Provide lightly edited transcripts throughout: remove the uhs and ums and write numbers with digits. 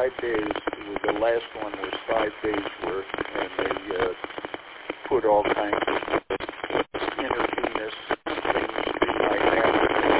5 days. The last one was 5 days worth, and they put all kinds of intravenous things through my neck.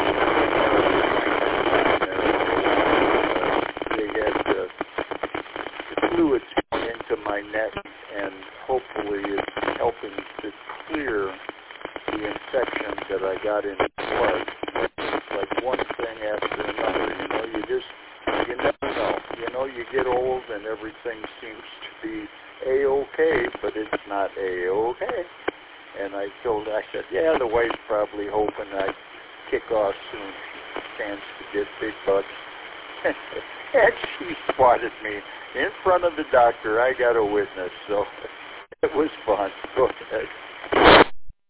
They had the fluids going into my neck, and hopefully it's helping to clear the infection that I got in the blood. It's like one thing after another. You never know. You get old and everything seems to be A-okay, but it's not A-okay. And I said, yeah, the wife's probably hoping I'd kick off soon. Chance to get big bucks. And she spotted me in front of the doctor. I got a witness, so it was fun. Go ahead.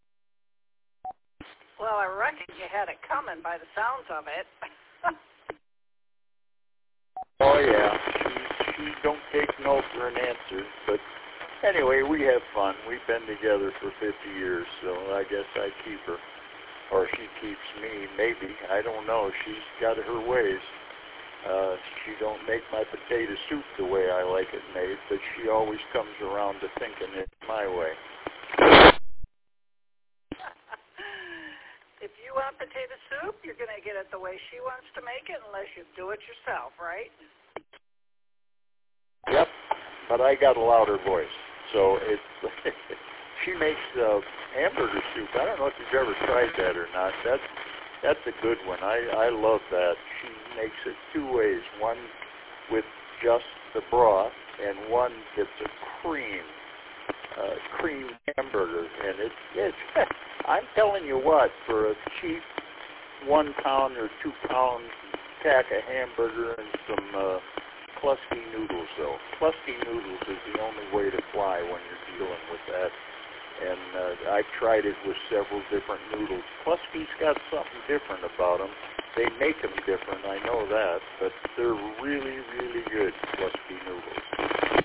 Well, I reckon you had it coming by the sounds of it. Oh, yeah. She don't take no for an answer. But anyway, we have fun. We've been together for 50 years, so I guess I keep her. Or she keeps me, maybe. I don't know. She's got her ways. She don't make my potato soup the way I like it made, but she always comes around to thinking it's my way. If you want potato soup, you're going to get it the way she wants to make it unless you do it yourself, right? Yep, but I got a louder voice. So she makes hamburger soup. I don't know if you've ever tried that or not. That's a good one. I love that. She makes it two ways. One with just the broth and one that's a cream hamburger. And it's I'm telling you what, for a cheap 1 pound or 2 pound pack of hamburger and some Klusky noodles, though. Klusky noodles is the only way to fly when you're dealing with that. And I've tried it with several different noodles. Klusky's got something different about them. They make them different, I know that, but they're really, really good, Klusky noodles.